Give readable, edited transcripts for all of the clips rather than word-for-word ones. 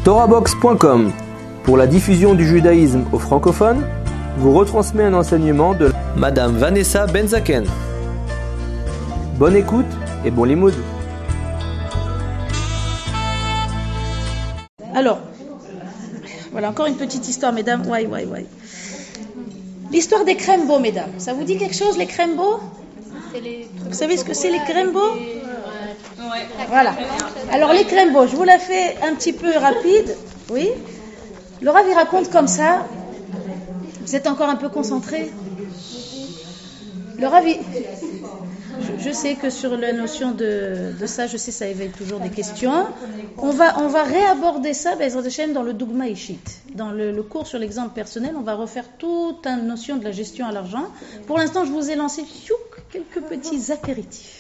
Torahbox.com, pour la diffusion du judaïsme aux francophones, vous retransmet un enseignement de Madame Vanessa Benzaken. Bonne écoute et bon limoud. Alors, voilà encore une petite histoire, mesdames. L'histoire des crèmes-beaux, mesdames. Ça vous dit quelque chose, les crèmes-beaux? Vous savez ce que c'est, les crèmes-beaux? Voilà. Alors, les crèmes-beaux, je vous la fais un petit peu rapide. Oui. Le Rav, il raconte comme ça. Vous êtes encore un peu concentrés? Le Rav, je sais que sur la notion de ça, je sais ça éveille toujours des questions. On va réaborder ça dans le Dougma Ishit. Dans le cours sur l'exemple personnel, on va refaire toute une notion de la gestion à l'argent. Pour l'instant, je vous ai lancé quelques petits apéritifs.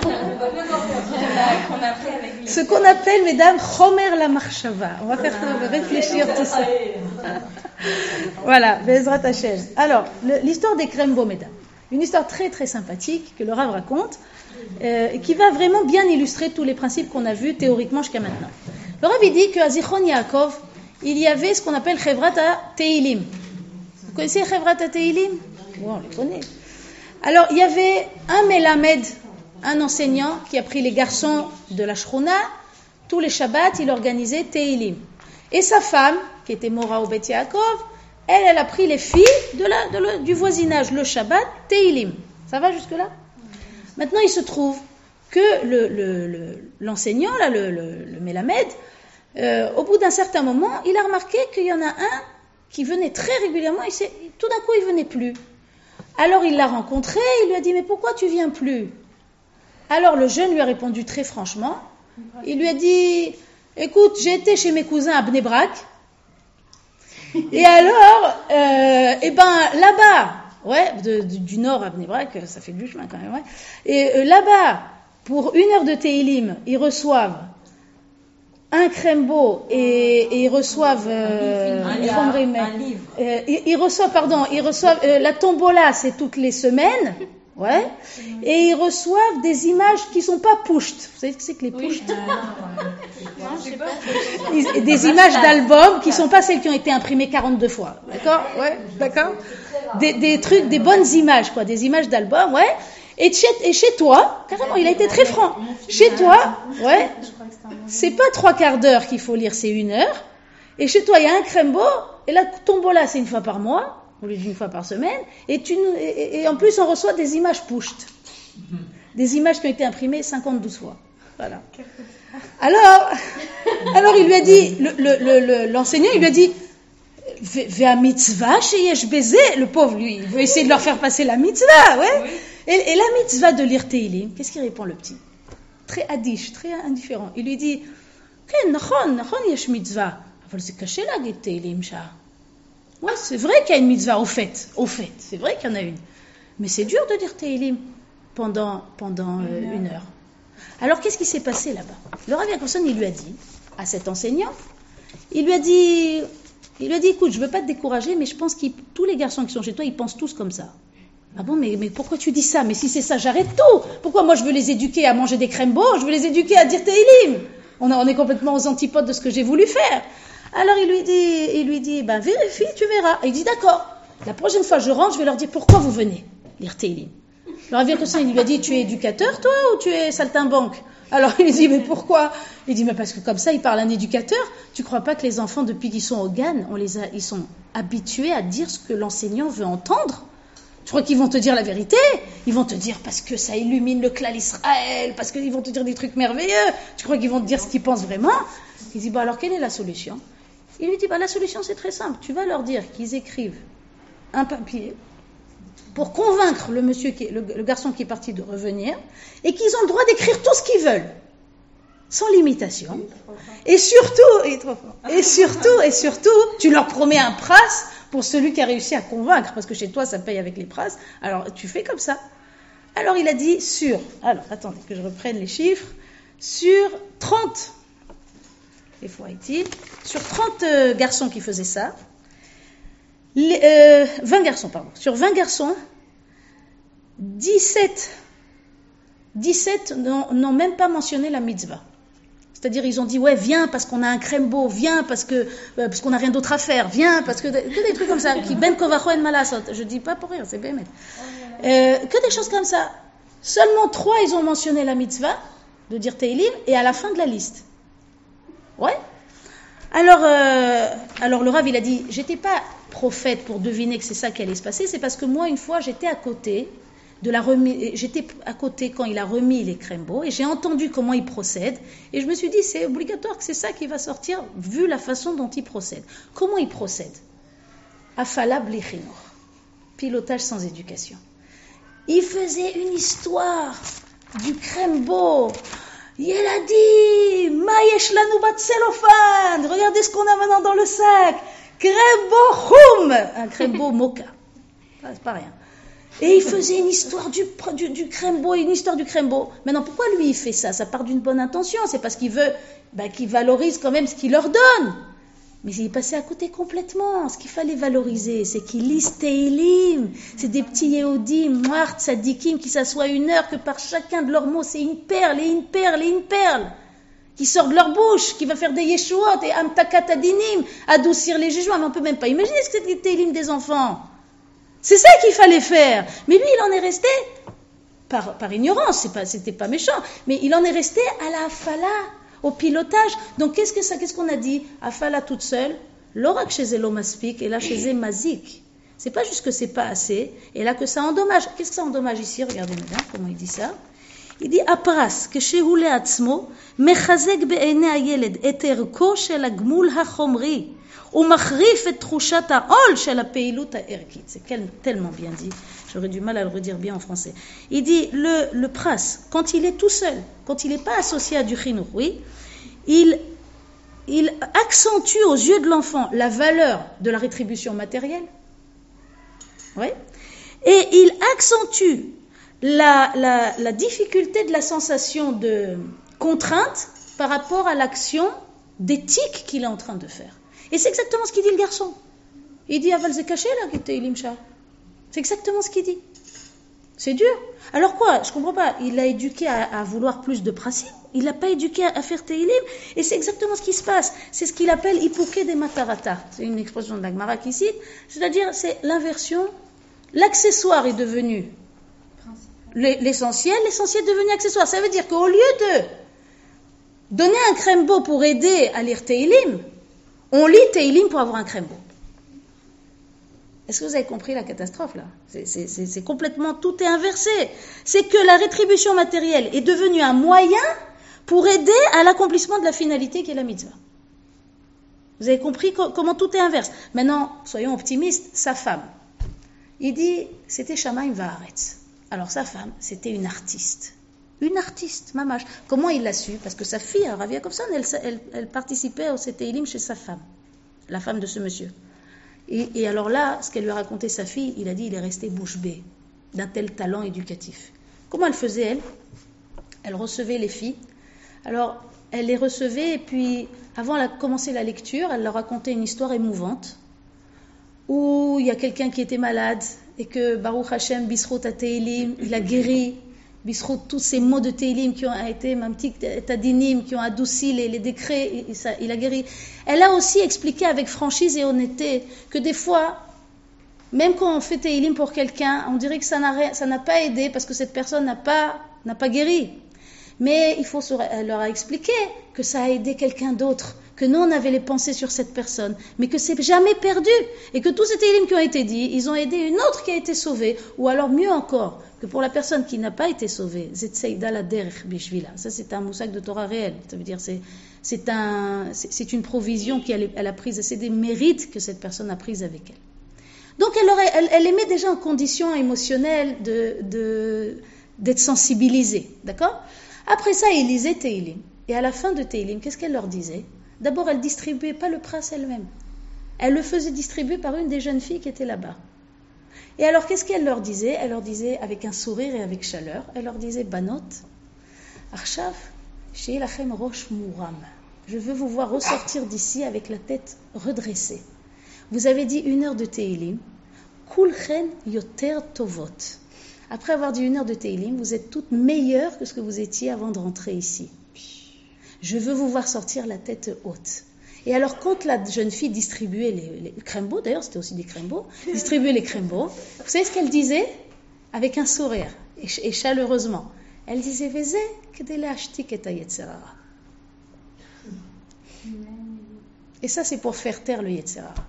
Ce qu'on appelle, mesdames, Chomer la Marshava. On va faire réfléchir tout ça. Voilà, Bezrat Hashem. Alors, l'histoire des crèmes-beaux, mesdames. Une histoire très très sympathique que le Rav raconte, qui va vraiment bien illustrer tous les principes qu'on a vus théoriquement jusqu'à maintenant. Le Rav dit qu'à Zichron Yaakov, il y avait ce qu'on appelle Chevrat Teilim. Vous connaissez Chevrat Teilim? Bon, on les connaît. Alors, il y avait un Melamed, un enseignant qui a pris les garçons de la Shruna. Tous les Shabbats, il organisait Teilim. Et sa femme, qui était Mora au Bet Yaakov, elle a pris les filles du voisinage, le Shabbat, Teilim. Ça va jusque-là? Maintenant, il se trouve que l'enseignant, là, le Melamed, au bout d'un certain moment, il a remarqué qu'il y en a un qui venait très régulièrement, et tout d'un coup, il venait plus. Alors, il l'a rencontré, il lui a dit, mais pourquoi tu viens plus? Alors, le jeune lui a répondu très franchement. Il lui a dit, écoute, j'ai été chez mes cousins à Bnei Brak, et alors, là-bas, du nord à Bnei Brak, ça fait du chemin quand même, ouais. Et là-bas, pour 1 heure de Teilim, ils reçoivent un crème-beau et ils reçoivent ils reçoivent la tombola, c'est toutes les semaines, ouais, et ils reçoivent des images qui sont pas pusht. Vous savez ce que c'est que les pusht? Des images d'albums qui sont pas celles qui ont été imprimées 42 fois, d'accord? Ouais, d'accord. Des trucs, des bonnes images, quoi, des images d'albums, ouais. Et chez toi, carrément, il a été très franc. Chez toi, ouais, c'est pas 3/4 d'heure qu'il faut lire, c'est 1 heure. Et chez toi, il y a un crème-beau, et la tombola, c'est 1 fois par mois, au lieu d'1 fois par semaine. Et en plus, on reçoit des images pushed. Des images qui ont été imprimées 52 fois. Voilà. Alors il lui a dit, l'enseignant, il lui a dit, Vea mitzvah sheyesh beze, le pauvre, lui, il veut essayer de leur faire passer la mitzvah, ouais. Et la mitzvah de lire Teilim, qu'est-ce qu'il répond le petit? Très adish, très indifférent. Il lui dit, nachon yesh mitzvah, aval c'est caché là, get Teilim sha. Ouais, c'est vrai qu'il y a une mitzvah, au fait, c'est vrai qu'il y en a une. Mais c'est dur de dire Teilim pendant 1 heure. Alors, qu'est-ce qui s'est passé là-bas? Le Rav Yaakov, il lui a dit, à cet enseignant, il lui a dit, écoute, je ne veux pas te décourager, mais je pense que tous les garçons qui sont chez toi, ils pensent tous comme ça. Ah bon, mais pourquoi tu dis ça? Mais si c'est ça, j'arrête tout. Pourquoi moi je veux les éduquer à manger des crèmes-beaux? Je veux les éduquer à dire Teilim. On est complètement aux antipodes de ce que j'ai voulu faire. Alors il lui dit, vérifie, tu verras. Et il dit, d'accord. La prochaine fois que je rentre, je vais leur dire, pourquoi vous venez lire Teilim? Le Rav Yaakov, il lui a dit, tu es éducateur, toi, ou tu es saltimbanque? Alors il lui dit, mais pourquoi? Il dit, mais parce que comme ça, il parle à un éducateur. Tu crois pas que les enfants, depuis qu'ils sont au GAN, ils sont habitués à dire ce que l'enseignant veut entendre? Tu crois qu'ils vont te dire la vérité? Ils vont te dire parce que ça illumine le clan Israël, parce qu'ils vont te dire des trucs merveilleux. Tu crois qu'ils vont te dire ce qu'ils pensent vraiment? Il dit, alors quelle est la solution? Il lui dit, la solution c'est très simple. Tu vas leur dire qu'ils écrivent un papier pour convaincre le garçon qui est parti de revenir, et qu'ils ont le droit d'écrire tout ce qu'ils veulent, sans limitation. Et surtout, tu leur promets un pras pour celui qui a réussi à convaincre, parce que chez toi, ça paye avec les pras. Alors, tu fais comme ça. Alors, il a dit alors, attendez que je reprenne les chiffres, sur 30, sur 30 garçons qui faisaient ça, 20 garçons, pardon. Sur 20 garçons, 17 n'ont même pas mentionné la mitzvah. C'est-à-dire, ils ont dit, ouais, viens parce qu'on a un krembo, viens parce qu'on n'a rien d'autre à faire, viens parce que des trucs comme ça, qui ben kovacho en malasot. Je dis pas pour rire, c'est bémet. Que des choses comme ça. Seulement 3, ils ont mentionné la mitzvah de dire Teilim, et à la fin de la liste. Ouais. Alors le Rav, il a dit, j'étais pas prophète pour deviner que c'est ça qui allait se passer, c'est parce que moi, une fois, j'étais à côté quand il a remis les krembo, et j'ai entendu comment il procède, et je me suis dit, c'est obligatoire que c'est ça qui va sortir, vu la façon dont il procède. Comment il procède? Afala bli chinur, pilotage sans éducation. Il faisait une histoire du krembo. Il a dit, ma yesh lanu bat cellophane, regardez ce qu'on a maintenant dans le sac, krembo choum, un krembo moka, c'est pas rien. Et il faisait une histoire du krembo, une histoire du krembo. Maintenant, pourquoi lui il fait ça? Ça part d'une bonne intention, c'est parce qu'il veut qu'il valorise quand même ce qu'il leur donne. Mais il est passé à côté complètement. Ce qu'il fallait valoriser, c'est qu'ils lisent Teilim. C'est des petits Yehudim, Moart, Sadikim, qui s'assoient 1 heure, que par chacun de leurs mots, c'est une perle et une perle et une perle, qui sort de leur bouche, qui va faire des Yeshuot et Amtakat Adinim, adoucir les jugements. Mais on ne peut même pas imaginer ce que c'est les Teilim des enfants. C'est ça qu'il fallait faire. Mais lui, il en est resté, par ignorance, c'était pas méchant, mais il en est resté à la Afala, au pilotage. Donc qu'est-ce qu'on a dit? Afala toute seule, l'orak chez Elomaspik, et là chez Emazik. C'est pas juste que c'est pas assez, et là que ça endommage. Qu'est-ce que ça endommage ici? Regardez bien comment il dit ça. Il dit apras que shehu le'atzmo mechazek be'ene hayeled et erko shel hagmul hachomri umachrif et tchushat ha'ol shel ha'peilut ha'erkit. C'est tellement bien dit. J'aurais du mal à le redire bien en français. Il dit le pras, quand il est tout seul, quand il n'est pas associé à du chinour, oui, il accentue aux yeux de l'enfant la valeur de la rétribution matérielle. Oui. Et il accentue la difficulté de la sensation de contrainte par rapport à l'action d'éthique qu'il est en train de faire. Et c'est exactement ce qu'il dit le garçon. Il dit Aval c'est caché là, Teilim Shah. C'est exactement ce qu'il dit. C'est dur. Alors quoi? Je comprends pas. Il l'a éduqué à vouloir plus de principes. Il l'a pas éduqué à faire Teilim. Et c'est exactement ce qui se passe. C'est ce qu'il appelle Hipuke de Matarata. C'est une expression de la Gemara qui cite. C'est-à-dire, c'est l'inversion. L'accessoire est devenu l'essentiel. L'essentiel est devenu accessoire. Ça veut dire qu'au lieu de donner un krembo pour aider à lire Teilim, on lit Teilim pour avoir un krembo. Est-ce que vous avez compris la catastrophe là? C'est complètement, tout est inversé. C'est que la rétribution matérielle est devenue un moyen pour aider à l'accomplissement de la finalité qui est la mitzvah. Vous avez compris comment tout est inverse. Maintenant, soyons optimistes, sa femme. Il dit, c'était Shamaim Vaaretz. Alors sa femme, c'était une artiste. Une artiste, mamash. Comment il l'a su? Parce que sa fille, Rav Yakovson, elle participait au Teilim chez sa femme, la femme de ce monsieur. Et alors là, ce qu'elle lui a raconté sa fille, il a dit, il est resté bouche bée d'un tel talent éducatif. Comment elle faisait, elle? Elle recevait les filles. Alors, elle les recevait et puis, avant de commencer la lecture, elle leur racontait une histoire émouvante où il y a quelqu'un qui était malade et que Baruch Hashem, Bisrot Teilim, il a guéri. Bisrot, tous ces mots de Teilim qui ont été, Mamtik Tadinim, qui ont adouci les décrets, il a guéri. Elle a aussi expliqué avec franchise et honnêteté que des fois, même quand on fait Teilim pour quelqu'un, on dirait que ça n'a pas aidé parce que cette personne n'a pas guéri. Mais elle leur a expliqué que ça a aidé quelqu'un d'autre, que nous on avait les pensées sur cette personne, mais que c'est jamais perdu, et que tous ces Teilim qui ont été dits, ils ont aidé une autre qui a été sauvée, ou alors mieux encore, que pour la personne qui n'a pas été sauvée, Zetseida la derech bishvila. Ça c'est un moussak de Torah réel. Ça veut dire c'est une provision qu'elle a prise, c'est des mérites que cette personne a prise avec elle. Donc elle les met déjà en condition émotionnelle d'être sensibilisée, d'accord? Après ça, il lisait Teilim. Et à la fin de Teilim, qu'est-ce qu'elle leur disait? D'abord, elle distribuait pas le pras elle-même. Elle le faisait distribuer par une des jeunes filles qui étaient là-bas. Et alors, qu'est-ce qu'elle leur disait? Elle leur disait, avec un sourire et avec chaleur, elle leur disait, Banot, Arshav, Shei lachem rosh muram. Je veux vous voir ressortir d'ici avec la tête redressée. Vous avez dit 1 heure de Teilim, Kulchen yoter tovot. Après avoir dit 1 heure de Teilim, vous êtes toutes meilleures que ce que vous étiez avant de rentrer ici. je veux vous voir sortir la tête haute. Et alors, quand la jeune fille distribuait les crèmes-beaux, d'ailleurs c'était aussi des crèmes-beaux, distribuait les crèmes-beaux, vous savez ce qu'elle disait? Avec un sourire et chaleureusement. Elle disait, Vézé, kedele ashtik et yetzer hara. Et ça, c'est pour faire taire le yetzer hara.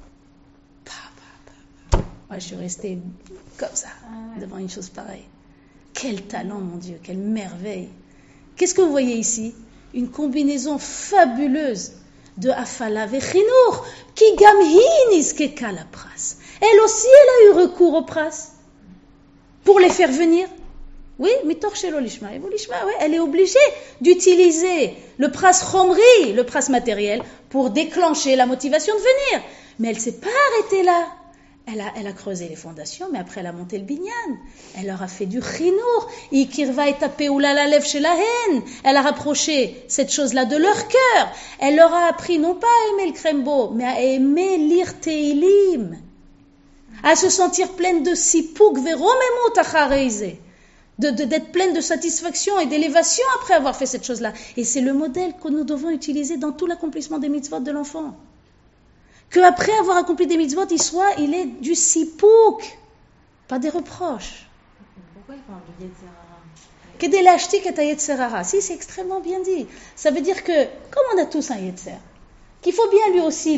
Moi, je suis restée comme ça, devant une chose pareille. Quel talent, mon Dieu, quelle merveille. Qu'est-ce que vous voyez ici? Une combinaison fabuleuse de Afala vechinour, qui gam hi nizkeka la pras. Elle aussi, elle a eu recours au pras pour les faire venir. Oui, mitor shelo lishma, elle est obligée d'utiliser le pras chomri, le pras matériel, pour déclencher la motivation de venir. Mais elle ne s'est pas arrêtée là. Elle a creusé les fondations, mais après elle a monté le binyan. Elle leur a fait du chinour. Ikirva et tapeoula la lèvre chez la haine. Elle a rapproché cette chose-là de leur cœur. Elle leur a appris non pas à aimer le krembo, mais à aimer lire Teilim. À se sentir pleine de sipouk veromemut achareize. D'être pleine de satisfaction et d'élévation après avoir fait cette chose-là. Et c'est le modèle que nous devons utiliser dans tout l'accomplissement des mitzvot de l'enfant. Qu'après avoir accompli des mitzvot, il est du sipouk, pas des reproches. Pourquoi il parle de yetzer hara? Kedele ashtik et yetzer hara. Si, c'est extrêmement bien dit. Ça veut dire que, comme on a tous un yetzer, qu'il faut bien lui aussi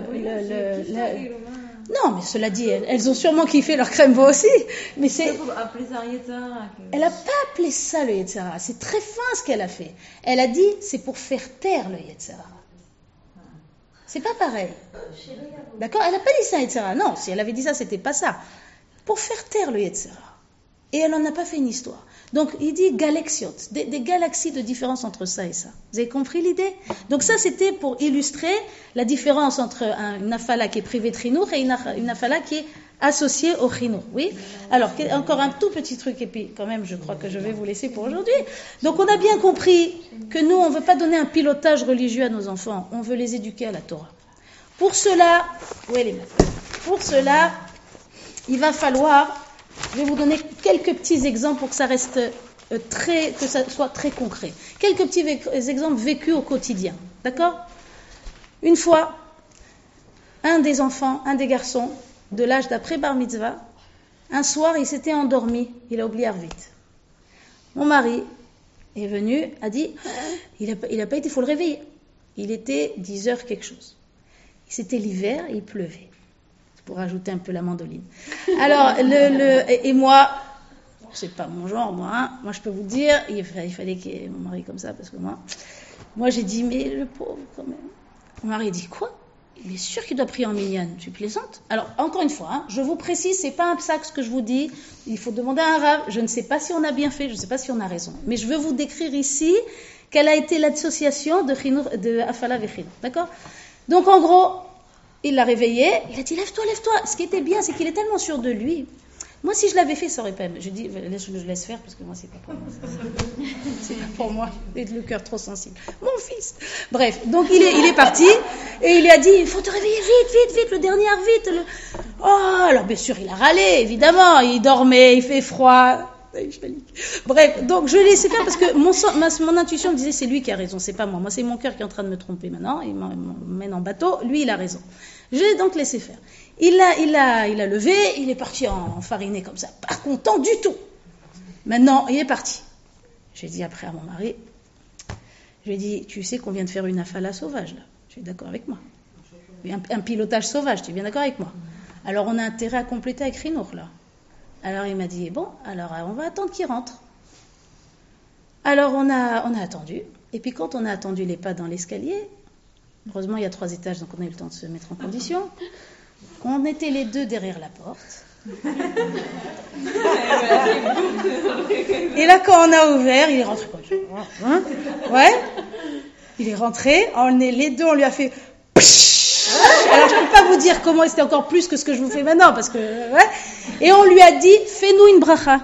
Non, mais cela dit, elles ont sûrement kiffé leur crème aussi. Mais c'est... appeler ça yetzer hara. Elle n'a pas appelé ça le yetzer hara. C'est très fin ce qu'elle a fait. Elle a dit, c'est pour faire taire le yetzer hara. C'est pas pareil. D'accord? Elle n'a pas dit ça, etc. Non, si elle avait dit ça, c'était pas ça. Pour faire taire le etc. Et elle n'en a pas fait une histoire. Donc, il dit galaxiot, des galaxies de différence entre ça et ça. Vous avez compris l'idée? Donc ça, c'était pour illustrer la différence entre une afala qui est privée de chinour et une afala qui est associée au chinour. Oui? Alors, encore un tout petit truc, et puis quand même, je crois que je vais vous laisser pour aujourd'hui. Donc, on a bien compris que nous, on ne veut pas donner un pilotage religieux à nos enfants. On veut les éduquer à la Torah. Pour cela, il va falloir... Je vais vous donner quelques petits exemples pour que ça reste que ça soit très concret. Quelques petits exemples vécus au quotidien. D'accord? Une fois, un des garçons, de l'âge d'après Bar Mitzvah, un soir, il s'était endormi. Il a oublié Arvit. Mon mari est venu, a dit, il n'a pas été, il faut le réveiller. Il était 10h quelque chose. C'était l'hiver et il pleuvait. Pour rajouter un peu la mandoline. Alors, et moi, c'est pas mon genre, moi. Hein. Moi, je peux vous dire, il fallait qu'il y ait mon mari comme ça, parce que moi, j'ai dit, mais le pauvre, quand même. Mon mari dit, quoi? Il est sûr qu'il doit prier en minyan. Tu plaisantes? Alors, encore une fois, je vous précise, c'est pas un psaque ce que je vous dis. Il faut demander à un rave. Je ne sais pas si on a bien fait, je ne sais pas si on a raison. Mais je veux vous décrire ici quelle a été l'association de Afala Vechinour. D'accord? Donc, en gros, il l'a réveillé, il a dit lève-toi. Ce qui était bien, c'est qu'il est tellement sûr de lui. Moi, si je l'avais fait, ça aurait pas. Je dis, je laisse faire parce que moi, c'est pas pour moi. C'est pas pour moi. J'ai le cœur trop sensible. Mon fils. Bref, donc il est parti et il lui a dit il faut te réveiller vite, le dernier vite. Oh, alors bien sûr, il a râlé, évidemment. Il dormait, il fait froid. Bref, donc je l'ai laissé faire parce que mon intuition me disait c'est lui qui a raison, c'est pas moi. Moi, c'est mon cœur qui est en train de me tromper maintenant. Il m'emmène en bateau. Lui, il a raison. Je l'ai donc laissé faire. Il a levé, il est parti en fariné comme ça, pas content du tout. Maintenant, il est parti. J'ai dit après à mon mari, je lui ai dit, tu sais qu'on vient de faire une afala sauvage là. Tu es d'accord avec moi? Un pilotage sauvage, tu es bien d'accord avec moi? Alors on a intérêt à compléter avec Rinour là. Alors il m'a dit, bon, alors on va attendre qu'il rentre. Alors on a attendu. Et puis quand on a attendu les pas dans l'escalier, heureusement il y a 3 étages, donc on a eu le temps de se mettre en condition. On était les deux derrière la porte. Et là quand on a ouvert, il est rentré comme ça. Hein? Ouais. Il est rentré, les deux on lui a fait... Alors je ne peux pas vous dire comment c'était encore plus que ce que je vous fais maintenant parce que ouais. Et on lui a dit fais-nous une bracha.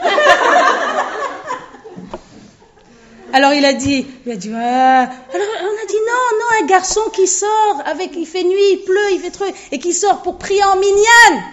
Alors il a dit ouais. Alors on a dit non, un garçon qui sort il fait nuit, il pleut, il fait truc et qui sort pour prier en minyan,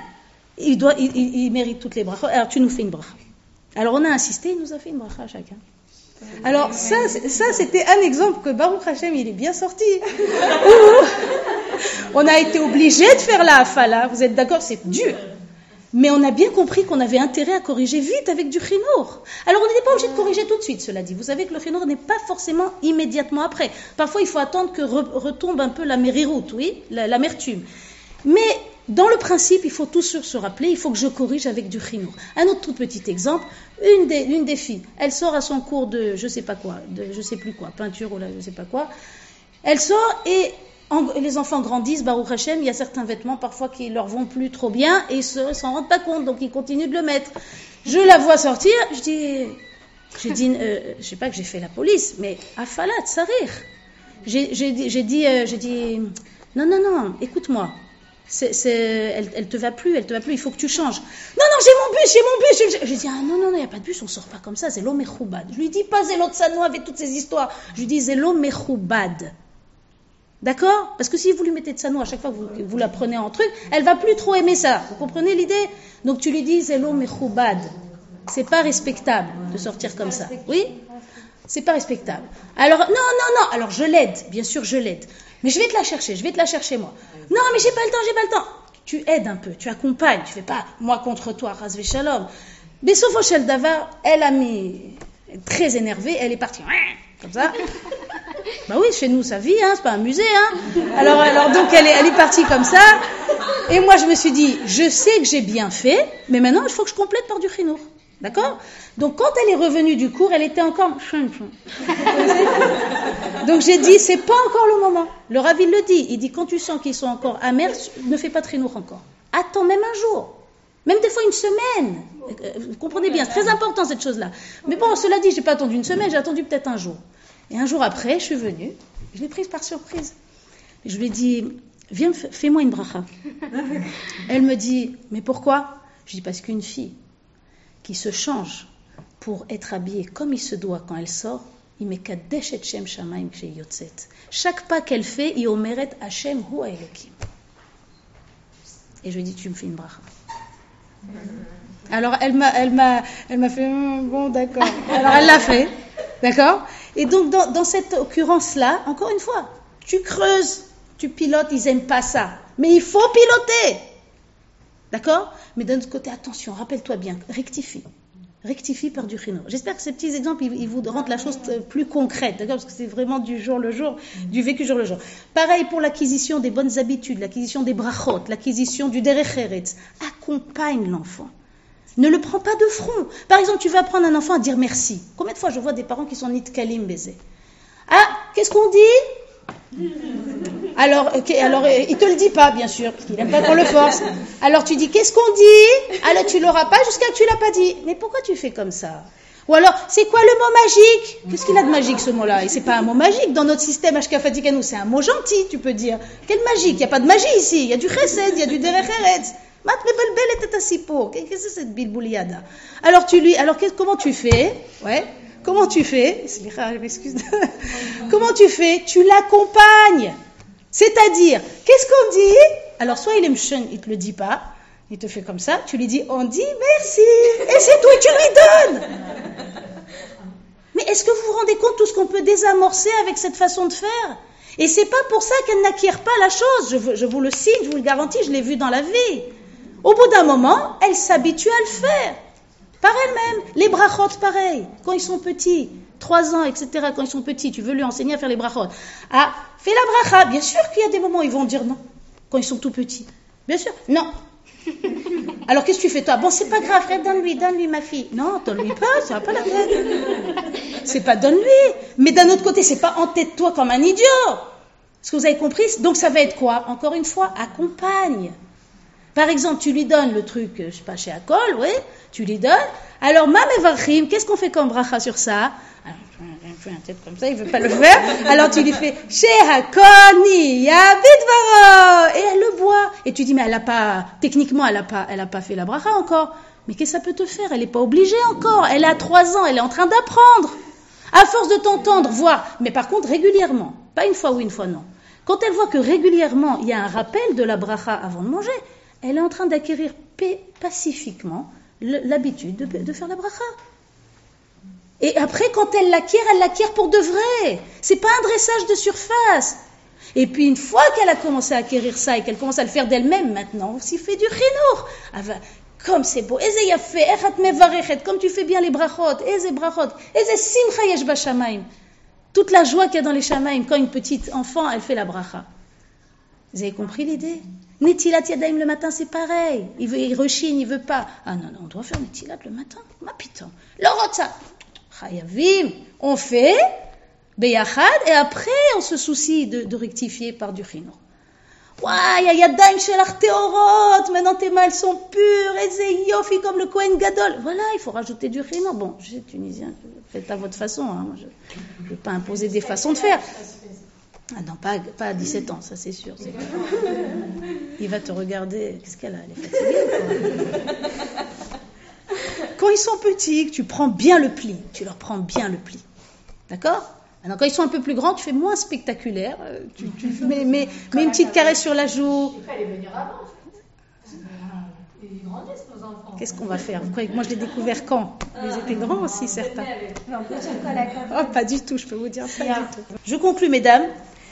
il mérite toutes les brachas. Alors tu nous fais une bracha. Alors on a insisté, il nous a fait une bracha chacun. Alors ça, c'était un exemple que Baruch Hashem, il est bien sorti. Où on a été obligé de faire la hafala. Vous êtes d'accord, c'est dur. Mais on a bien compris qu'on avait intérêt à corriger vite avec du chinour. Alors on n'était pas obligé de corriger tout de suite, cela dit. Vous savez que le chinour n'est pas forcément immédiatement après. Parfois, il faut attendre que retombe un peu la mériroute, oui, l'amertume. Mais dans le principe, il faut toujours se rappeler, il faut que je corrige avec du chinour. Un autre tout petit exemple, une des filles, elle sort à son cours de je sais pas quoi, peinture ou là, je sais pas quoi. Elle sort et les enfants grandissent, Baruch Hashem, il y a certains vêtements parfois qui leur vont plus trop bien et ils s'en rendent pas compte, donc ils continuent de le mettre. Je la vois sortir, je dis, je sais pas que j'ai fait la police, mais afalat, sarir. J'ai dit, non, écoute-moi. Elle te va plus, il faut que tu changes. Non, j'ai mon bus. Je dis, non, il n'y a pas de bus, on sort pas comme ça, Zelo Mechoubad. Je lui dis pas Zelo Tsano avec toutes ces histoires. Je lui dis Zelo Mechoubad. D'accord? Parce que si vous lui mettez Tsano à chaque fois que vous la prenez en truc, elle va plus trop aimer ça. Vous comprenez l'idée? Donc tu lui dis Zelo Mechoubad. C'est pas respectable de sortir comme ça. Oui? C'est pas respectable. Alors, non. Alors je l'aide, bien sûr je l'aide. Mais je vais te la chercher moi. Non, mais j'ai pas le temps. Tu aides un peu, tu accompagnes, tu fais pas moi contre toi, Razvé Shalom. Mais sauf au Shel Davar, elle a mis très énervée, elle est partie comme ça. Bah oui, chez nous ça vit, c'est pas un musée, Alors donc elle est partie comme ça. Et moi je me suis dit, je sais que j'ai bien fait, mais maintenant il faut que je complète par du chinour. D'accord? Donc quand elle est revenue du cours, elle était encore... Donc j'ai dit, c'est pas encore le moment. Le Rav il le dit, il dit quand tu sens qu'ils sont encore amers, ne fais pas de chinour encore. Attends même un jour, même des fois une semaine. Vous comprenez bien, c'est très important cette chose-là. Mais bon, cela dit, j'ai pas attendu une semaine, j'ai attendu peut-être un jour. Et un jour après, je suis venue, je l'ai prise par surprise. Je lui ai dit, viens, fais-moi une bracha. Elle me dit, mais pourquoi? Je dis, parce qu'une fille qui se change pour être habillée comme il se doit quand elle sort, il met kadesh et shem shamaim kshe yotzet. Chaque pas qu'elle fait, il omeret Hashem hu Elokim. Et je lui ai dit, tu me fais une bracha. Alors elle m'a fait bon d'accord. Alors elle l'a fait, d'accord. Et donc dans cette occurrence-là, encore une fois, tu creuses, tu pilotes, ils aiment pas ça, mais il faut piloter. D'accord? Mais d'un autre côté, attention, rappelle-toi bien, rectifie par du chinour. J'espère que ces petits exemples, ils vous rendent la chose plus concrète, d'accord? Parce que c'est vraiment du jour le jour, du vécu jour le jour. Pareil pour l'acquisition des bonnes habitudes, l'acquisition des brachot, l'acquisition du derech eretz. Accompagne l'enfant. Ne le prends pas de front. Par exemple, tu veux apprendre un enfant à dire merci. Combien de fois je vois des parents qui sont nitkalim baiser? Ah, qu'est-ce qu'on dit? Alors, il te le dit pas, bien sûr, parce qu'il n'aime pas qu'on le force. Alors tu dis, qu'est-ce qu'on dit? Alors tu l'auras pas jusqu'à que tu l'as pas dit. Mais pourquoi tu fais comme ça? Ou alors, c'est quoi le mot magique? Qu'est-ce qu'il a de magique ce mot-là? Et c'est pas un mot magique dans notre système Ashkafatikanu, c'est un mot gentil, tu peux dire. Quelle magique? Il n'y a pas de magie ici. Il y a du chesed, il y a du derech eretz. Mat mebelbel et tatasipo. Qu'est-ce que c'est cette bilbouliada? Alors comment tu fais? Ouais. Comment tu fais? Comment tu fais? Tu l'accompagnes. C'est-à-dire, qu'est-ce qu'on dit? Alors, soit il est mchon, il te le dit pas, il te fait comme ça, tu lui dis, on dit merci, et c'est tout, et tu lui donnes. Mais est-ce que vous vous rendez compte tout ce qu'on peut désamorcer avec cette façon de faire? Et c'est pas pour ça qu'elle n'acquiert pas la chose, je vous le signe, je vous le garantis, je l'ai vu dans la vie. Au bout d'un moment, elle s'habitue à le faire. Par elle-même, les brachot, pareil, quand ils sont petits, 3 ans, etc., quand ils sont petits, tu veux lui enseigner à faire les brachot. Ah, fais la bracha. Bien sûr qu'il y a des moments où ils vont dire non, quand ils sont tout petits. Bien sûr, non. Alors qu'est-ce que tu fais toi? Bon, c'est pas grave, frère, donne-lui ma fille. Non, donne-lui pas, ça va pas la peine. C'est pas donne-lui. Mais d'un autre côté, c'est pas entête-toi comme un idiot. Est-ce que vous avez compris? Donc ça va être quoi? Encore une fois, accompagne. Par exemple, tu lui donnes le truc, je sais pas, chez Akol, oui, tu lui donnes. Alors, ma mevarchim, qu'est-ce qu'on fait comme bracha sur ça? Alors, il fait un tête comme ça, il veut pas le faire. Alors, tu lui fais, chez Akol, ni yavidvaro. Et elle le boit. Et tu dis, mais techniquement, elle a pas fait la bracha encore. Mais qu'est-ce que ça peut te faire? Elle est pas obligée encore. Elle a 3 ans, elle est en train d'apprendre. À force de t'entendre, voir. Mais par contre, régulièrement. Pas une fois ou une fois, non. Quand elle voit que régulièrement, il y a un rappel de la bracha avant de manger, elle est en train d'acquérir pacifiquement l'habitude de faire la bracha. Et après, quand elle l'acquiert pour de vrai. C'est pas un dressage de surface. Et puis une fois qu'elle a commencé à acquérir ça et qu'elle commence à le faire d'elle-même maintenant, on s'y fait du chinour. Comme c'est beau, comme tu fais bien les brachot, simcha yesh bashamaim. Toute la joie qu'il y a dans les shamaim quand une petite enfant, elle fait la bracha. Vous avez compris l'idée? Netilat yadayim le matin, c'est pareil. Il rechigne, il veut pas. Ah non, on doit faire netilat le matin. Ma piton. L'orotza. Chayavim. On fait beyachad et après on se soucie de rectifier par du chinour. Waouh, yadayim shelach teorot. Maintenant tes mains elles sont pures. Et c'est yofi comme le Kohen Gadol. Voilà, il faut rajouter du chinour. Bon, je suis tunisien. Faites à votre façon. Hein. Moi, je ne vais pas imposer des façons de faire. Ah non, pas à 17 ans, ça c'est sûr. Il va te regarder. Qu'est-ce qu'elle a? Elle est fatiguée. Quand ils sont petits, tu prends bien le pli. Tu leur prends bien le pli. D'accord? Maintenant, quand ils sont un peu plus grands, tu fais moins spectaculaire. Tu mets une petite caresse sur la joue. Il fallait venir avant. Ils grandissent, nos enfants. Qu'est-ce qu'on va faire? Vous croyez que moi je l'ai découvert quand? Ils étaient grands aussi, certains. Oh, pas du tout, je peux vous dire pas du tout. Je conclus, mesdames.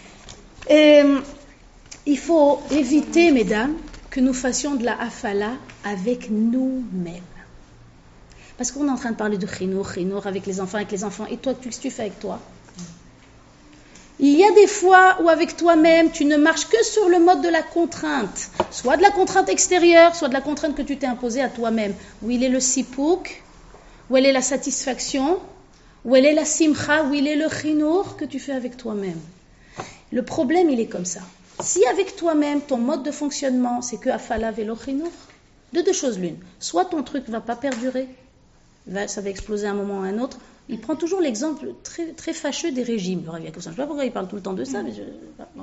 Il faut éviter, mesdames, que nous fassions de la hafala avec nous-mêmes. Parce qu'on est en train de parler de chinour avec les enfants. Et toi, qu'est-ce que tu fais avec toi? Il y a des fois où avec toi-même, tu ne marches que sur le mode de la contrainte. Soit de la contrainte extérieure, soit de la contrainte que tu t'es imposée à toi-même. Où il est le sipouk, où elle est la satisfaction, où elle est la simcha, où il est le chinour que tu fais avec toi-même. Le problème, il est comme ça. Si avec toi-même, ton mode de fonctionnement, c'est que afala velo chinour, de deux choses l'une. Soit ton truc ne va pas perdurer, ça va exploser à un moment ou à un autre. Il prend toujours l'exemple très, très fâcheux des régimes. Je ne sais pas pourquoi il parle tout le temps de ça, mais non.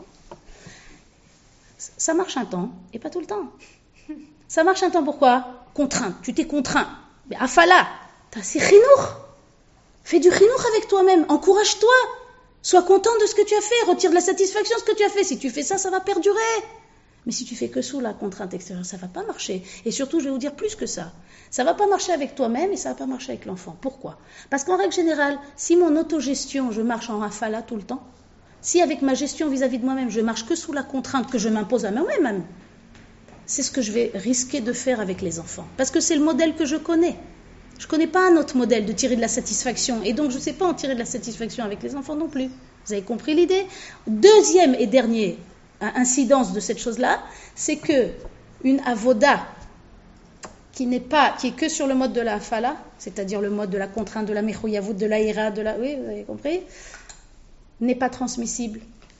Ça marche un temps, et pas tout le temps. Ça marche un temps, pourquoi? Contraint, tu t'es contraint. Mais afala, c'est chinour. Fais du chinour avec toi-même, encourage-toi. Sois content de ce que tu as fait, retire de la satisfaction de ce que tu as fait. Si tu fais ça, ça va perdurer. Mais si tu fais que sous la contrainte extérieure, ça ne va pas marcher. Et surtout, je vais vous dire plus que ça. Ça ne va pas marcher avec toi-même et ça ne va pas marcher avec l'enfant. Pourquoi? Parce qu'en règle générale, si mon autogestion, je marche en rafala tout le temps, si avec ma gestion vis-à-vis de moi-même, je marche que sous la contrainte que je m'impose à moi-même, c'est ce que je vais risquer de faire avec les enfants. Parce que c'est le modèle que je connais. Je ne connais pas un autre modèle de tirer de la satisfaction. Et donc, je ne sais pas en tirer de la satisfaction avec les enfants non plus. Vous avez compris l'idée? Deuxième et dernier incidence de cette chose-là, c'est que une avoda qui est que sur le mode de la hafala, c'est-à-dire le mode de la contrainte, de la mechouïavout, de la ira, oui, vous avez compris, n'est pas transmissible.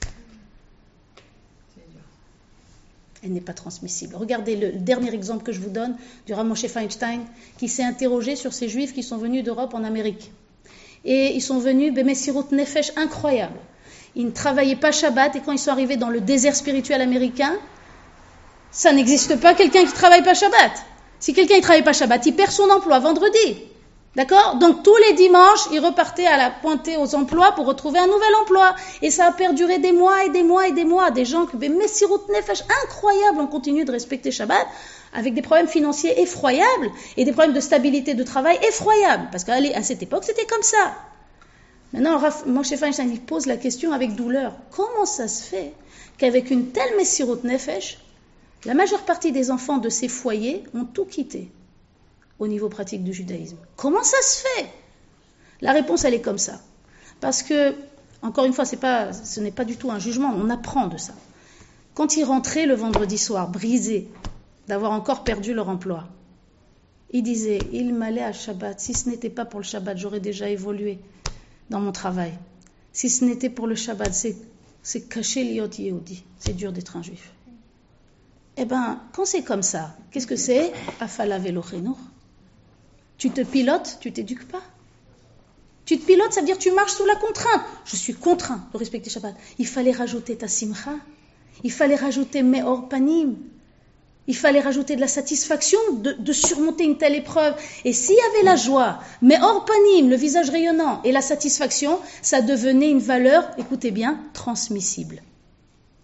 Elle n'est pas transmissible. Regardez le dernier exemple que je vous donne du Rav Moshe Feinstein qui s'est interrogé sur ces juifs qui sont venus d'Europe en Amérique. Et ils sont venus, b'messirut nefesh, incroyable. Ils ne travaillaient pas Shabbat et quand ils sont arrivés dans le désert spirituel américain, ça n'existe pas quelqu'un qui ne travaille pas Shabbat. Si quelqu'un ne travaille pas Shabbat, il perd son emploi vendredi. D'accord? Donc tous les dimanches, ils repartaient à la pointée aux emplois pour retrouver un nouvel emploi. Et ça a perduré des mois et des mois et des mois. Des gens qui, messirut nefesh, incroyable, ont continué de respecter Shabbat avec des problèmes financiers effroyables et des problèmes de stabilité de travail effroyables. Parce qu'à cette époque, c'était comme ça. Maintenant, Moshe Feinstein, il pose la question avec douleur. Comment ça se fait qu'avec une telle messirut nefesh, la majeure partie des enfants de ces foyers ont tout quitté au niveau pratique du judaïsme? Comment ça se fait? La réponse, elle est comme ça. Parce que, encore une fois, ce n'est pas du tout un jugement, on apprend de ça. Quand ils rentraient le vendredi soir, brisés d'avoir encore perdu leur emploi, ils disaient, il m'allait à Shabbat, si ce n'était pas pour le Shabbat, j'aurais déjà évolué dans mon travail. Si ce n'était pour le Shabbat, c'est caché liot yehudi, c'est dur d'être un juif. Eh bien, quand c'est comme ça, qu'est-ce que c'est? Afala velo chinour. Tu te pilotes, tu t'éduques pas. Tu te pilotes, ça veut dire tu marches sous la contrainte. Je suis contraint de respecter Shabbat. Il fallait rajouter ta simcha. Il fallait rajouter me'or panim. Il fallait rajouter de la satisfaction de surmonter une telle épreuve. Et s'il y avait la joie, me'or panim, le visage rayonnant, et la satisfaction, ça devenait une valeur, écoutez bien, transmissible.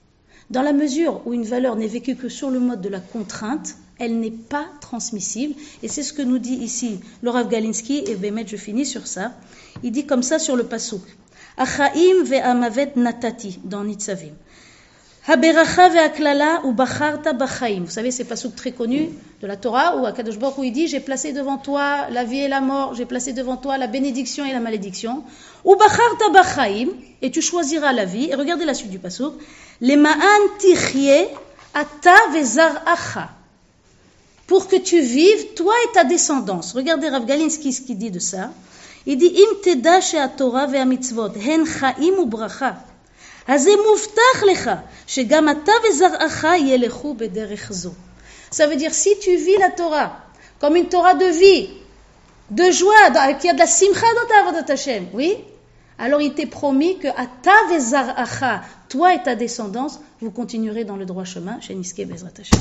Dans la mesure où une valeur n'est vécue que sur le mode de la contrainte, elle n'est pas transmissible. Et c'est ce que nous dit ici le Rav Galinsky, et Bémet, je finis sur ça. Il dit comme ça sur le pasuk. Achaim ve'amavet natati, dans Nitzavim. Haberacha ve'aklala ou bacharta bachaim. Vous savez, c'est pasuk très connu de la Torah, où Akadosh Baruch Hu, il dit, j'ai placé devant toi la vie et la mort, j'ai placé devant toi la bénédiction et la malédiction. Ou bacharta bachaim, et tu choisiras la vie. Et regardez la suite du pasuk. Lema'an tichye ata ve'zar'acha. Pour que tu vives, toi et ta descendance. Regardez Rav Galinsky ce qu'il dit de ça. Il dit, im teda she'atorah ve'amitzvot, hen chaim u bracha. Hazeh muftach lecha, shegam ata ve'zar'acha yelechu bederech zo. Ça veut dire, si tu vis la Torah comme une Torah de vie, de joie, qui a de la simcha dans ta avodat Hashem, oui, alors il t'est promis que ata ve'zar'acha, toi et ta descendance, vous continuerez dans le droit chemin, chez Niske Bezrat Hashem.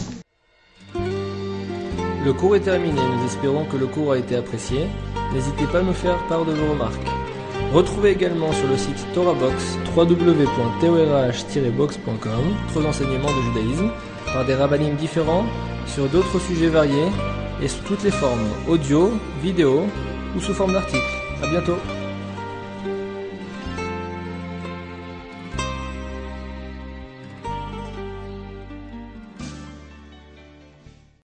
Le cours est terminé, nous espérons que le cours a été apprécié. N'hésitez pas à nous faire part de vos remarques. Retrouvez également sur le site TorahBox www.torah-box.com d'autres enseignements de judaïsme par des rabbinim différents sur d'autres sujets variés et sous toutes les formes, audio, vidéo ou sous forme d'articles. À bientôt.